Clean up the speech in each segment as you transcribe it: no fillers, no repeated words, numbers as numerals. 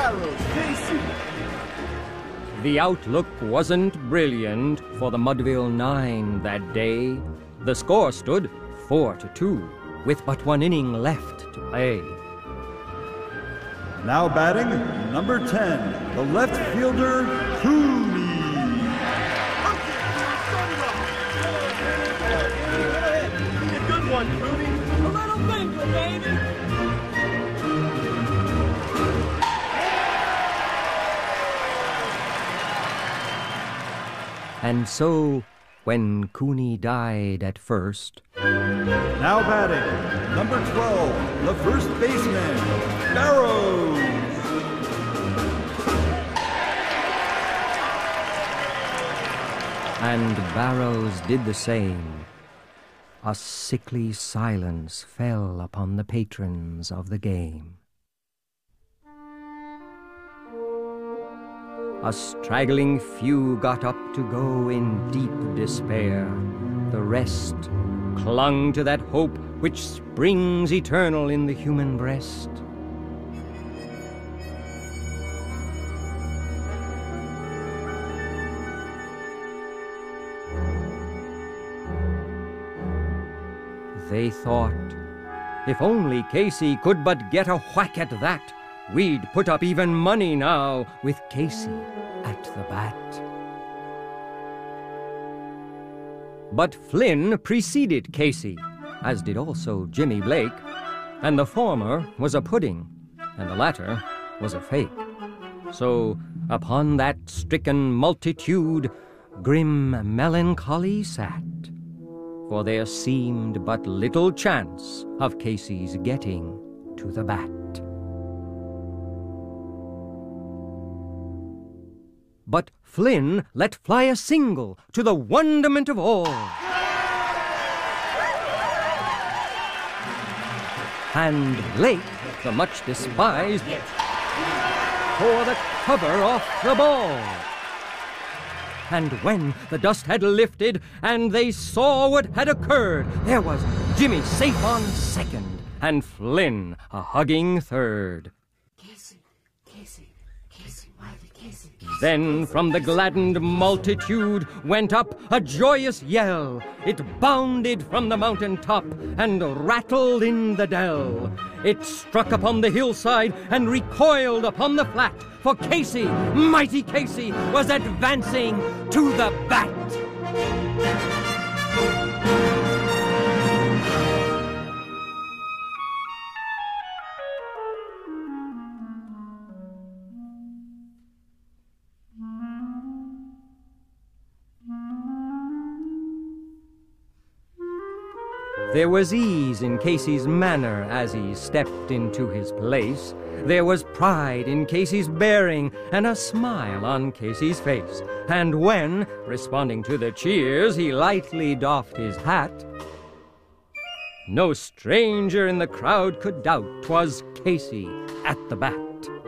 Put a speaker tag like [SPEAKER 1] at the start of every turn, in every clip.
[SPEAKER 1] Barrows, Casey.
[SPEAKER 2] The outlook wasn't brilliant for the Mudville Nine that day. The score stood 4-2, with but one inning left to play.
[SPEAKER 3] Now batting, number 10, the left fielder, Cooney.
[SPEAKER 1] A good one, Cooney. A little finger, baby.
[SPEAKER 2] And so, when Cooney died at first,
[SPEAKER 3] Now batting, number 12, the first baseman, Barrows.
[SPEAKER 2] and Barrows did the same, a sickly silence fell upon the patrons of the game. A straggling few got up to go in deep despair. The rest clung to that hope which springs eternal in the human breast. They thought, if only Casey could but get a whack at that, we'd put up even money now with Casey at the bat. But Flynn preceded Casey, as did also Jimmy Blake, and the former was a pudding, and the latter was a fake. So upon that stricken multitude grim melancholy sat, for there seemed but little chance of Casey's getting to the bat. But Flynn let fly a single to the wonderment of all. And Blake, the much despised, tore the cover off the ball. And when the dust had lifted and they saw what had occurred, there was Jimmy safe on second and Flynn a hugging third. Then from the gladdened multitude went up a joyous yell. It bounded from the mountain top and rattled in the dell. It struck upon the hillside and recoiled upon the flat, for Casey, mighty Casey, was advancing to the bat. There was ease in Casey's manner as he stepped into his place. There was pride in Casey's bearing and a smile on Casey's face. And when, responding to the cheers, he lightly doffed his hat, no stranger in the crowd could doubt 'twas Casey at the bat.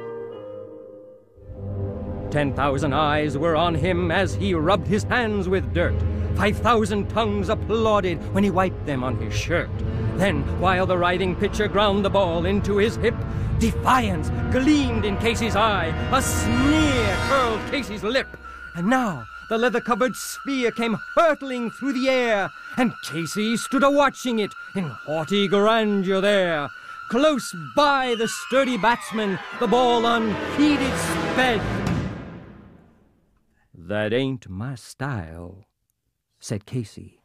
[SPEAKER 2] 10,000 eyes were on him as he rubbed his hands with dirt. 5,000 tongues applauded when he wiped them on his shirt. Then, while the riding pitcher ground the ball into his hip, defiance gleamed in Casey's eye, a sneer curled Casey's lip. And now the leather-covered sphere came hurtling through the air, and Casey stood a-watching it in haughty grandeur there. Close by the sturdy batsman, the ball unheeded sped. "That ain't my style," said Casey.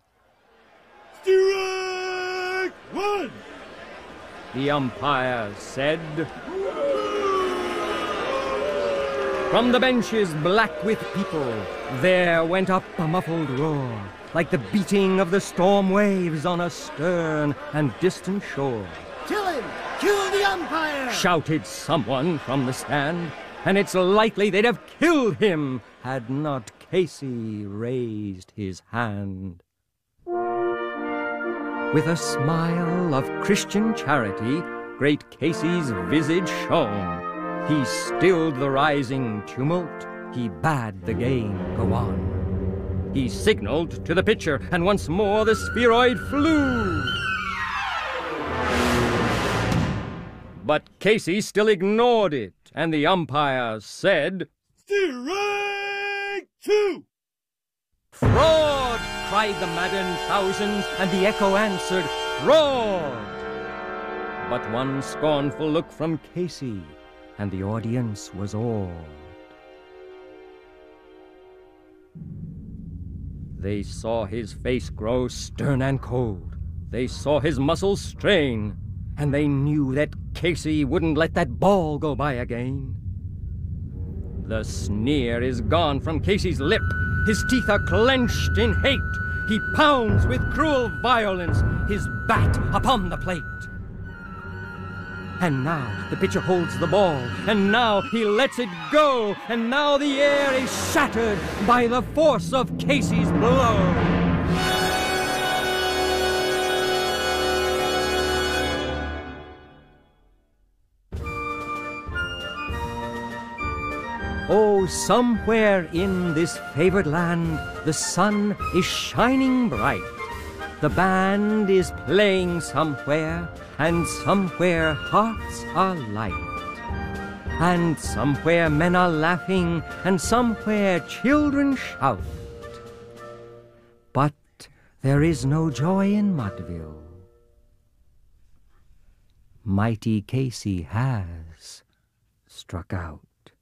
[SPEAKER 1] Strike one!
[SPEAKER 2] The umpire said. From the benches black with people, there went up a muffled roar, like the beating of the storm waves on a stern and distant shore.
[SPEAKER 1] Kill him! Kill the umpire!
[SPEAKER 2] Shouted someone from the stand, and it's likely they'd have killed him had not Casey raised his hand. With a smile of Christian charity, great Casey's visage shone. He stilled the rising tumult, he bade the game go on. He signaled to the pitcher, and once more the spheroid flew. But Casey still ignored it, and the umpire said,
[SPEAKER 1] Strike two!
[SPEAKER 2] "Fraud!" cried the maddened thousands, and the echo answered, "Fraud!" But one scornful look from Casey, and the audience was awed. They saw his face grow stern and cold. They saw his muscles strain, and they knew that Casey wouldn't let that ball go by again. The sneer is gone from Casey's lip. His teeth are clenched in hate. He pounds with cruel violence his bat upon the plate. And now the pitcher holds the ball, and now he lets it go, and now the air is shattered by the force of Casey's blow. Oh, somewhere in this favored land, the sun is shining bright. The band is playing somewhere, and somewhere hearts are light. And somewhere men are laughing, and somewhere children shout. But there is no joy in Mudville. Mighty Casey has struck out.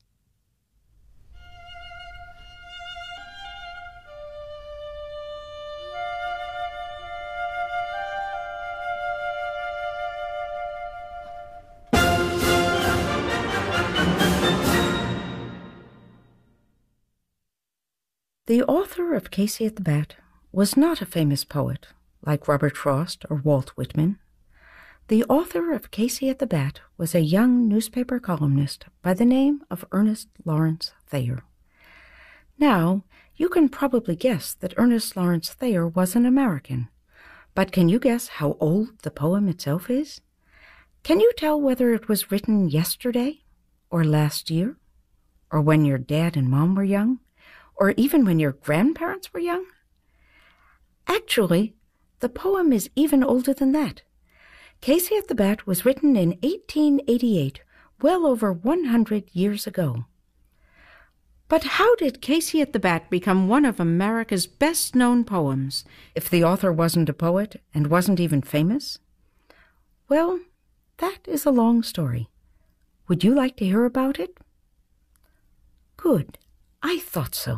[SPEAKER 4] The author of Casey at the Bat was not a famous poet like Robert Frost or Walt Whitman. The author of Casey at the Bat was a young newspaper columnist by the name of Ernest Lawrence Thayer. Now, you can probably guess that Ernest Lawrence Thayer was an American, but can you guess how old the poem itself is? Can you tell whether it was written yesterday, or last year, or when your dad and mom were young, or even when your grandparents were young? Actually, the poem is even older than that. Casey at the Bat was written in 1888, well over 100 years ago. But how did Casey at the Bat become one of America's best-known poems if the author wasn't a poet and wasn't even famous? Well, that is a long story. Would you like to hear about it? Good. I thought so.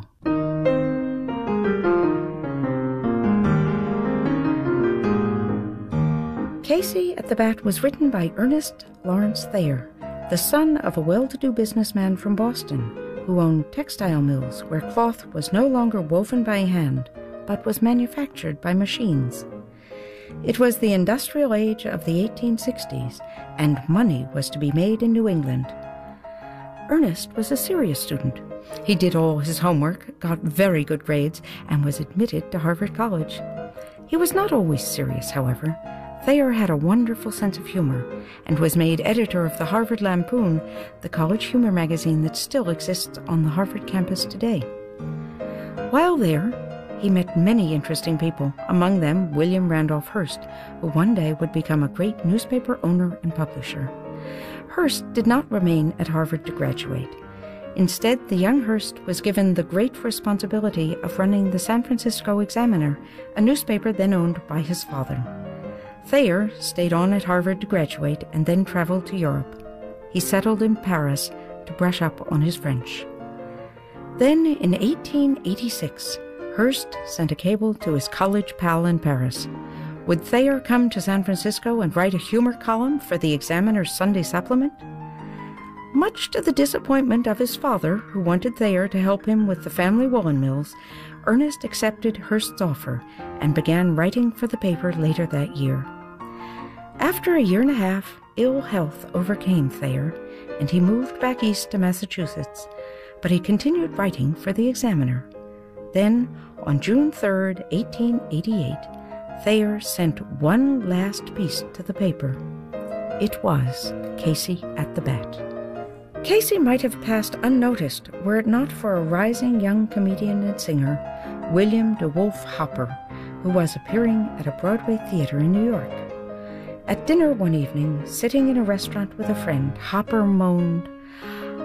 [SPEAKER 4] Casey at the Bat was written by Ernest Lawrence Thayer, the son of a well-to-do businessman from Boston who owned textile mills where cloth was no longer woven by hand but was manufactured by machines. It was the industrial age of the 1860s, and money was to be made in New England. Ernest was a serious student. He did all his homework, got very good grades, and was admitted to Harvard College. He was not always serious, however. Thayer had a wonderful sense of humor and was made editor of the Harvard Lampoon, the college humor magazine that still exists on the Harvard campus today. While there, he met many interesting people, among them William Randolph Hearst, who one day would become a great newspaper owner and publisher. Hearst did not remain at Harvard to graduate. Instead, the young Hearst was given the great responsibility of running the San Francisco Examiner, a newspaper then owned by his father. Thayer stayed on at Harvard to graduate and then traveled to Europe. He settled in Paris to brush up on his French. Then, in 1886, Hearst sent a cable to his college pal in Paris. Would Thayer come to San Francisco and write a humor column for the Examiner's Sunday supplement? Much to the disappointment of his father, who wanted Thayer to help him with the family woolen mills, Ernest accepted Hearst's offer and began writing for the paper later that year. After a year and a half, ill health overcame Thayer, and he moved back east to Massachusetts, but he continued writing for the Examiner. Then, on June 3, 1888, Thayer sent one last piece to the paper. It was Casey at the Bat. Casey might have passed unnoticed were it not for a rising young comedian and singer, William DeWolf Hopper, who was appearing at a Broadway theater in New York. At dinner one evening, sitting in a restaurant with a friend, Hopper moaned,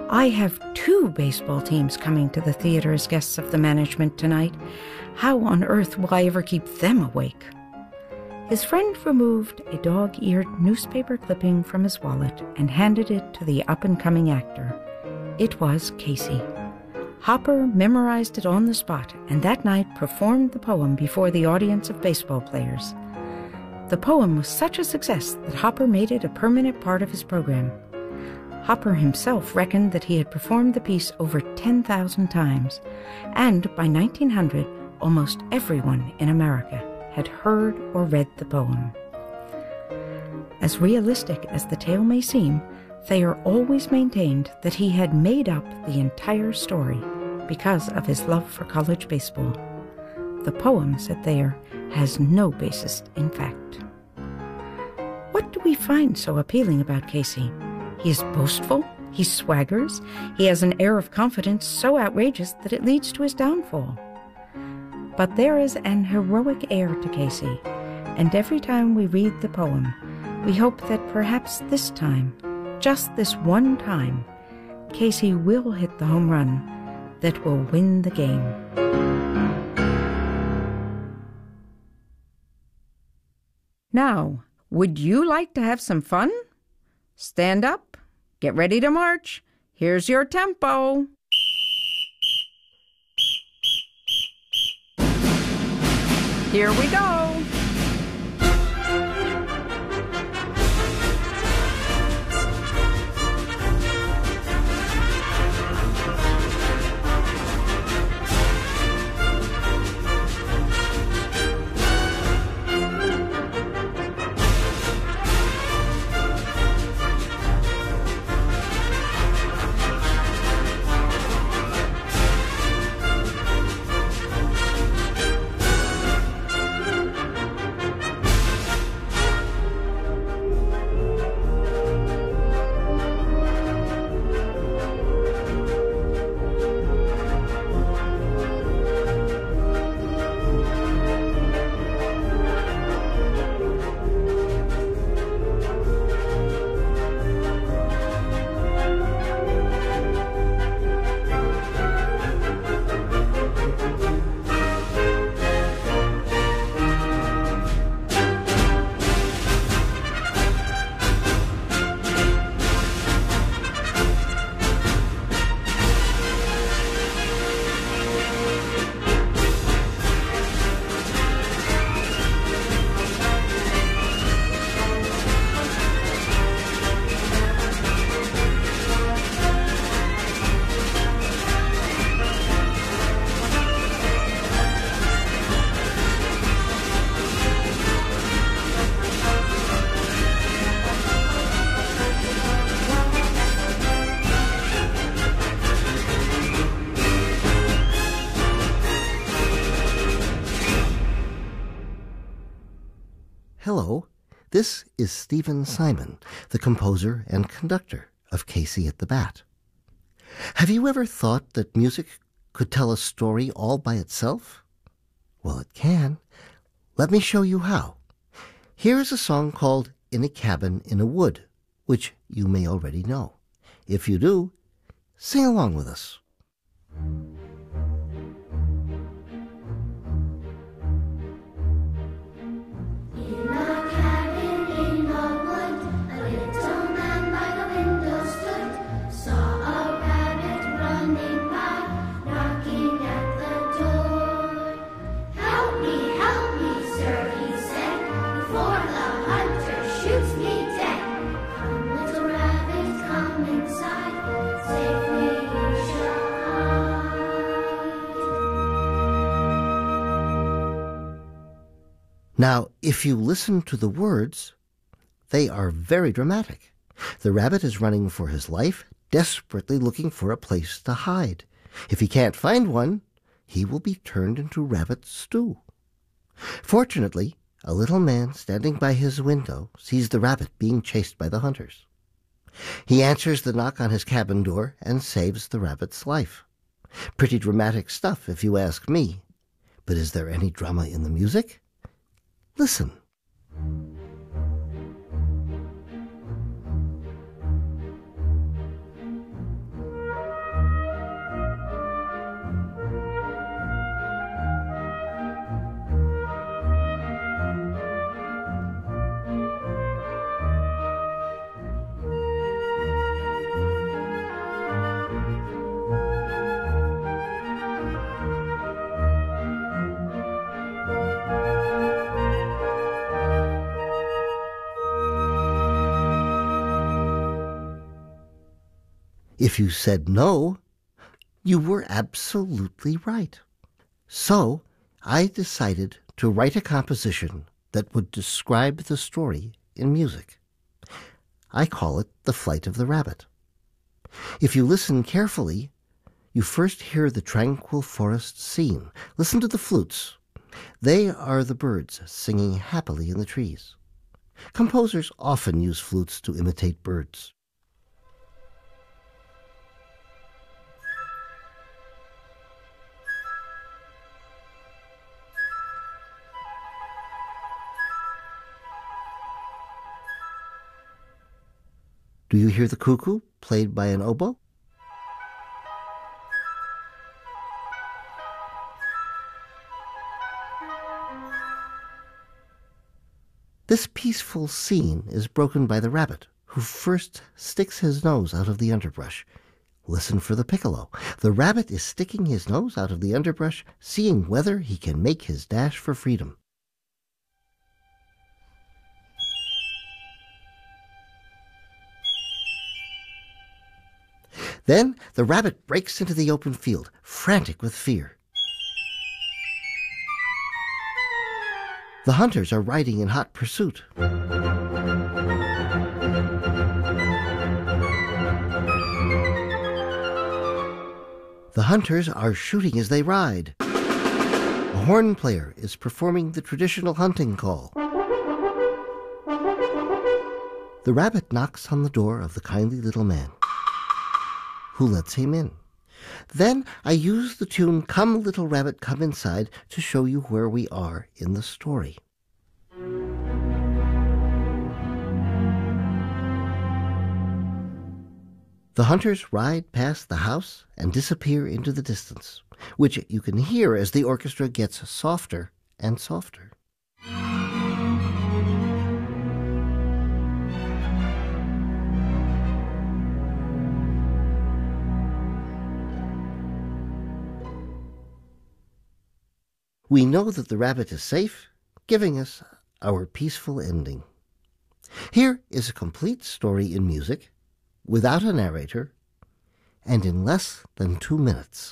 [SPEAKER 4] I have 2 baseball teams coming to the theater as guests of the management tonight. How on earth will I ever keep them awake? His friend removed a dog-eared newspaper clipping from his wallet and handed it to the up-and-coming actor. It was Casey. Hopper memorized it on the spot, and that night performed the poem before the audience of baseball players. The poem was such a success that Hopper made it a permanent part of his program. Hopper himself reckoned that he had performed the piece over 10,000 times, and by 1900, almost everyone in America had heard or read the poem. As realistic as the tale may seem, Thayer always maintained that he had made up the entire story because of his love for college baseball. The poem, said Thayer, has no basis in fact. What do we find so appealing about Casey? He is boastful, he swaggers, he has an air of confidence so outrageous that it leads to his downfall. But there is an heroic air to Casey, and every time we read the poem, we hope that perhaps this time, just this one time, Casey will hit the home run that will win the game. Now, would you like to have some fun? Stand up, get ready to march. Here's your tempo. Here we go.
[SPEAKER 5] Hello, this is Stephen Simon, the composer and conductor of Casey at the Bat. Have you ever thought that music could tell a story all by itself? Well, it can. Let me show you how. Here is a song called In a Cabin in a Wood, which you may already know. If you do, sing along with us. Now, if you listen to the words, they are very dramatic. The rabbit is running for his life, desperately looking for a place to hide. If he can't find one, he will be turned into rabbit stew. Fortunately, a little man standing by his window sees the rabbit being chased by the hunters. He answers the knock on his cabin door and saves the rabbit's life. Pretty dramatic stuff, if you ask me. But is there any drama in the music? Listen. If you said no, you were absolutely right. So I decided to write a composition that would describe the story in music. I call it The Flight of the Rabbit. If you listen carefully, you first hear the tranquil forest scene. Listen to the flutes. They are the birds singing happily in the trees. Composers often use flutes to imitate birds. Do you hear the cuckoo played by an oboe? This peaceful scene is broken by the rabbit, who first sticks his nose out of the underbrush. Listen for the piccolo. The rabbit is sticking his nose out of the underbrush, seeing whether he can make his dash for freedom. Then the rabbit breaks into the open field, frantic with fear. The hunters are riding in hot pursuit. The hunters are shooting as they ride. A horn player is performing the traditional hunting call. The rabbit knocks on the door of the kindly little man, who lets him in. Then I use the tune "Come Little Rabbit, Come Inside" to show you where we are in the story. The hunters ride past the house and disappear into the distance, which you can hear as the orchestra gets softer and softer. We know that the rabbit is safe, giving us our peaceful ending. Here is a complete story in music, without a narrator, and in less than 2 minutes.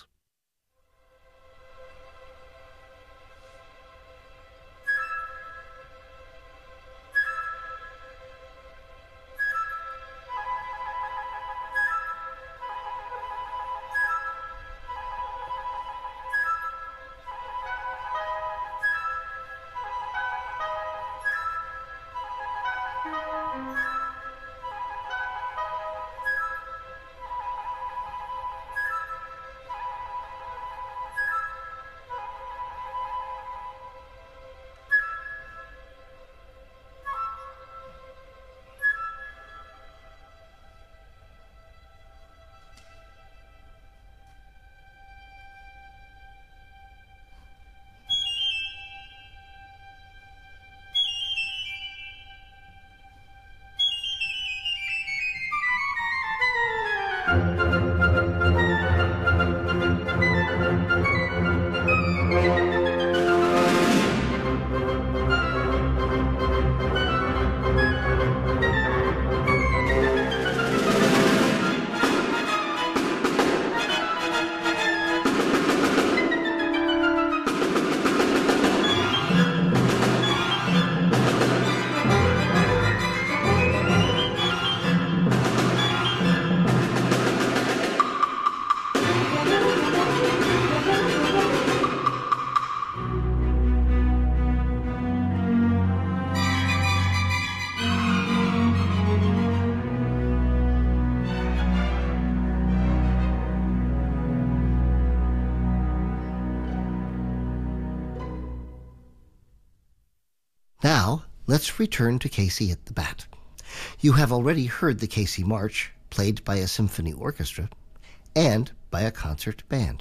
[SPEAKER 5] Now, let's return to Casey at the Bat. You have already heard the Casey March, played by a symphony orchestra and by a concert band.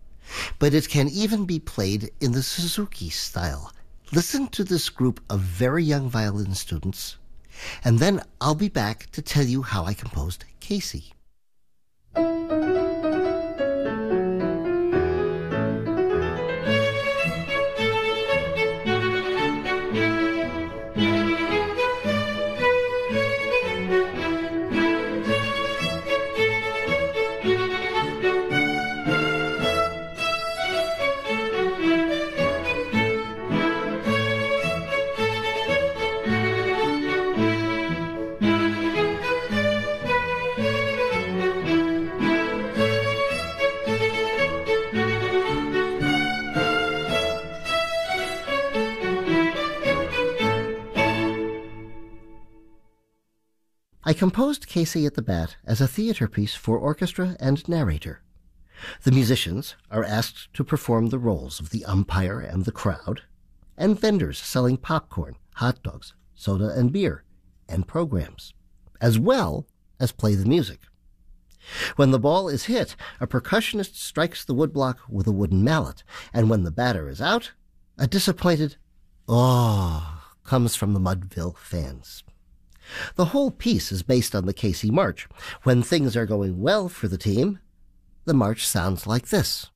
[SPEAKER 5] But it can even be played in the Suzuki style. Listen to this group of very young violin students, and then I'll be back to tell you how I composed Casey. composed Casey at the Bat as a theater piece for orchestra and narrator. The musicians are asked to perform the roles of the umpire and the crowd, and vendors selling popcorn, hot dogs, soda and beer, and programs, as well as play the music. When the ball is hit, a percussionist strikes the woodblock with a wooden mallet, and when the batter is out, a disappointed "oh" comes from the Mudville fans. The whole piece is based on the Casey March. When things are going well for the team, the march sounds like this.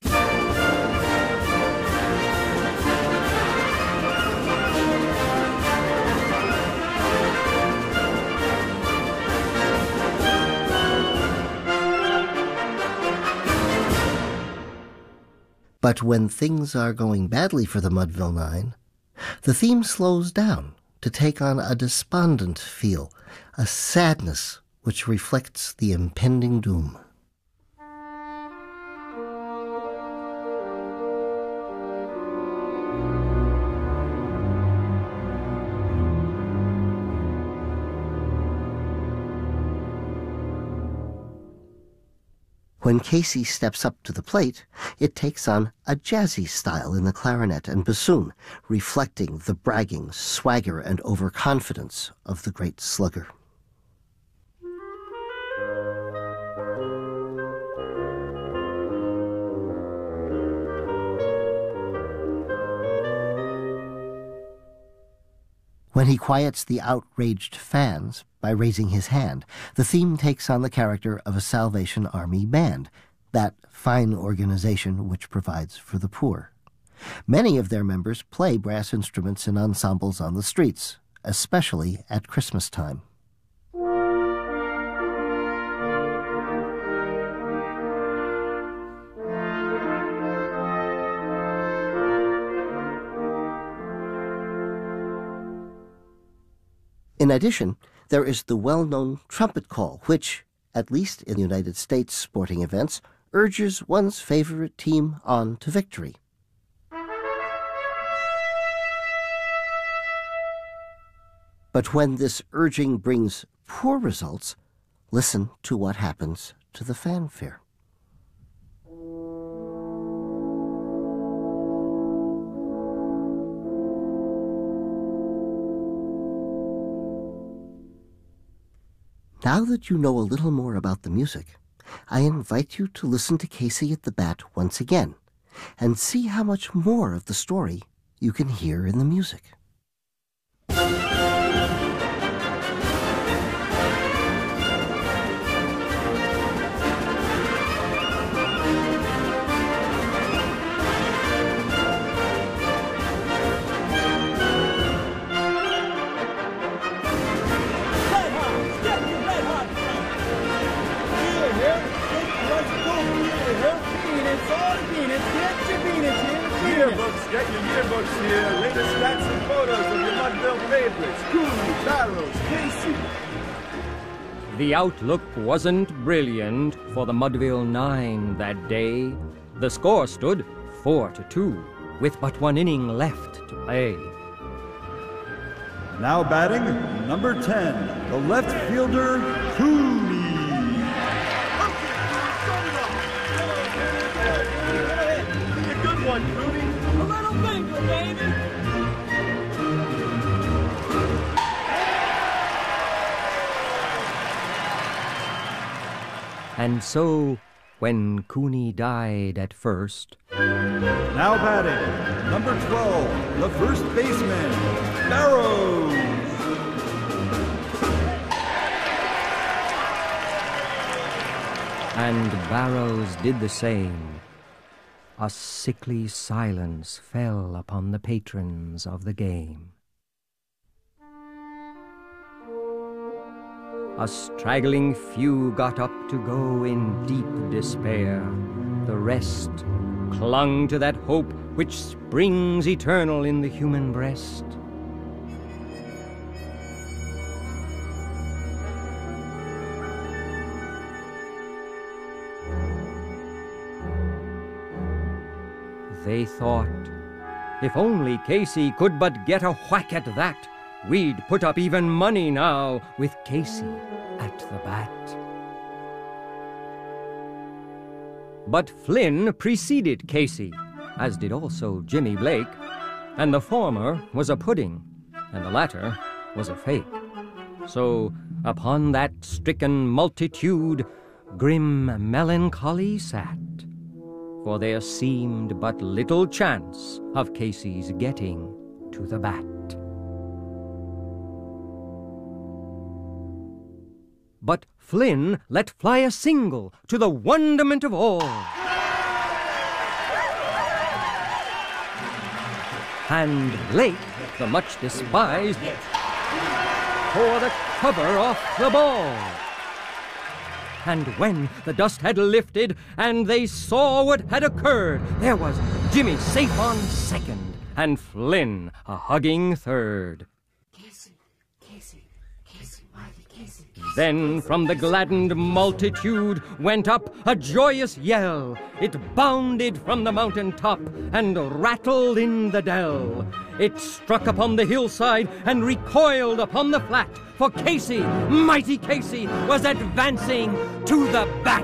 [SPEAKER 5] But when things are going badly for the Mudville Nine, the theme slows down to take on a despondent feel, a sadness which reflects the impending doom. When Casey steps up to the plate, it takes on a jazzy style in the clarinet and bassoon, reflecting the bragging, swagger, and overconfidence of the great slugger. When he quiets the outraged fans by raising his hand, the theme takes on the character of a Salvation Army band, that fine organization which provides for the poor. Many of their members play brass instruments in ensembles on the streets, especially at Christmas time. In addition, there is the well-known trumpet call, which, at least in the United States sporting events, urges one's favorite team on to victory. But when this urging brings poor results, listen to what happens to the fanfare. Now that you know a little more about the music, I invite you to listen to Casey at the Bat once again and see how much more of the story you can hear in the music.
[SPEAKER 1] Get your yearbooks here, latest stats and photos of your Mudville favorites, Cooney, Barrows, Casey.
[SPEAKER 2] The outlook wasn't brilliant for the Mudville Nine that day. The score stood 4-2, with but one inning left to play.
[SPEAKER 3] Now batting, number 10, the left fielder, Cooney.
[SPEAKER 1] A good one, Cooney. A little finger, baby.
[SPEAKER 2] And so, when Cooney died at first,
[SPEAKER 3] Now batting, number 12, the first baseman, Barrows.
[SPEAKER 2] and Barrows did the same, a sickly silence fell upon the patrons of the game. A straggling few got up to go in deep despair. The rest clung to that hope which springs eternal in the human breast. They thought, if only Casey could but get a whack at that, we'd put up even money now with Casey at the bat. But Flynn preceded Casey, as did also Jimmy Blake, and the former was a pudding, and the latter was a fake. So upon that stricken multitude grim melancholy sat, for there seemed but little chance of Casey's getting to the bat. But Flynn let fly a single to the wonderment of all. And Blake, the much despised, tore the cover off the ball. And when the dust had lifted and they saw what had occurred, there was Jimmy safe on second and Flynn a hugging third. Then from the gladdened multitude went up a joyous yell. It bounded from the mountain top and rattled in the dell. It struck upon the hillside and recoiled upon the flat, for Casey, mighty Casey, was advancing to the bat.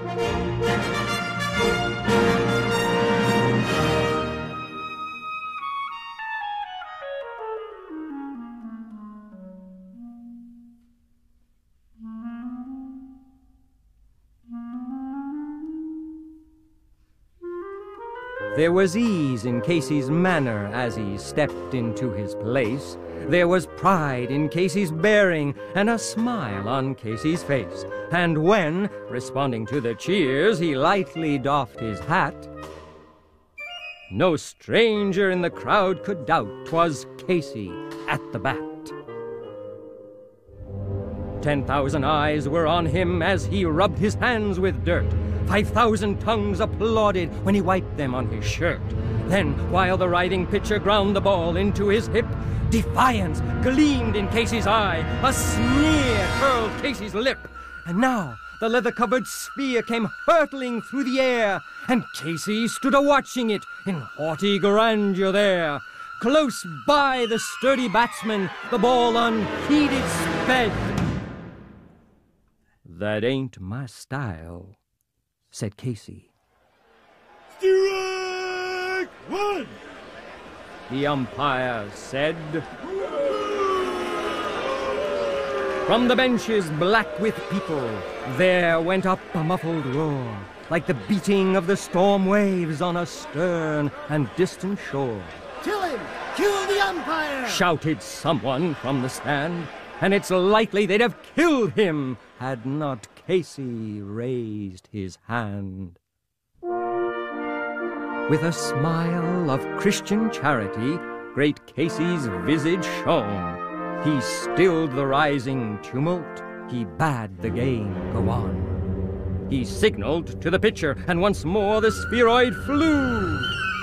[SPEAKER 2] There was ease in Casey's manner as he stepped into his place. There was pride in Casey's bearing and a smile on Casey's face. And when, responding to the cheers, he lightly doffed his hat, no stranger in the crowd could doubt 'twas Casey at the bat. 10,000 eyes were on him as he rubbed his hands with dirt. 5,000 tongues applauded when he wiped them on his shirt. Then, while the riding pitcher ground the ball into his hip, defiance gleamed in Casey's eye, a sneer curled Casey's lip. And now the leather-covered sphere came hurtling through the air, and Casey stood a-watching it in haughty grandeur there. Close by the sturdy batsman, the ball unheeded sped. "That ain't my style," said Casey.
[SPEAKER 1] Strike one!
[SPEAKER 2] The umpire said. From the benches black with people, there went up a muffled roar, like the beating of the storm waves on a stern and distant shore.
[SPEAKER 6] "Kill him! Kill the umpire!"
[SPEAKER 2] shouted someone from the stand, and it's likely they'd have killed him had not Casey raised his hand. With a smile of Christian charity, great Casey's visage shone. He stilled the rising tumult, he bade the game go on. He signaled to the pitcher, and once more the spheroid flew.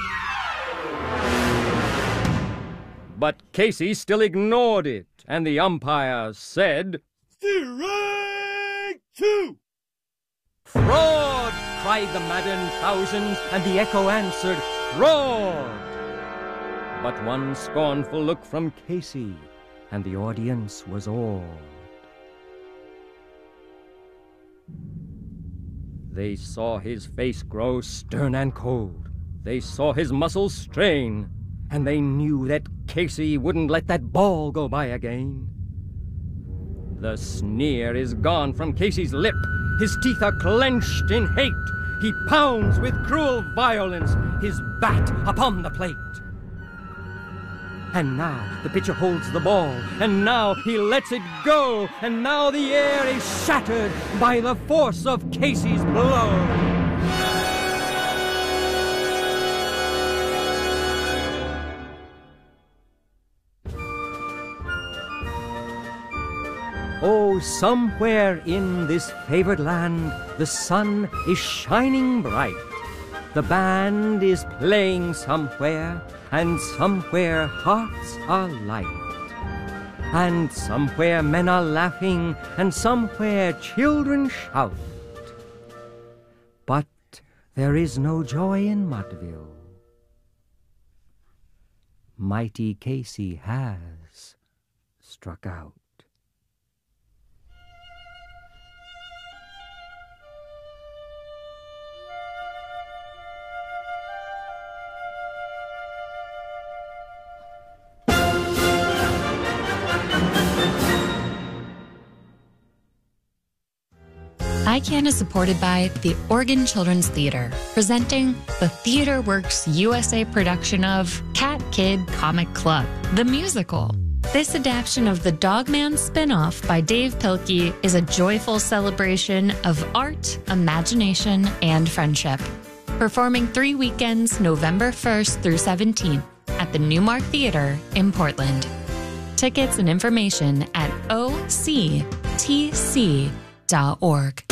[SPEAKER 2] But Casey still ignored it, and the umpire said,
[SPEAKER 1] Strike two!
[SPEAKER 2] "Fraud!" cried the maddened thousands, and the echo answered, "Fraud!" But one scornful look from Casey, and the audience was awed. They saw his face grow stern and cold. They saw his muscles strain, and they knew that Casey wouldn't let that ball go by again. The sneer is gone from Casey's lip. His teeth are clenched in hate. He pounds with cruel violence his bat upon the plate. And now the pitcher holds the ball, and now he lets it go, and now the air is shattered by the force of Casey's blow. Oh, somewhere in this favored land the sun is shining bright. The band is playing somewhere, and somewhere hearts are light. And somewhere men are laughing, and somewhere children shout. But there is no joy in Mudville. Mighty Casey has struck out.
[SPEAKER 7] ICANN is supported by the Oregon Children's Theater, presenting the Theater Works USA production of Cat Kid Comic Club, the musical. This adaptation of the Dogman spin-off by Dave Pilkey is a joyful celebration of art, imagination, and friendship. Performing 3 weekends, November 1st through 17th at the Newmark Theater in Portland. Tickets and information at octc.org.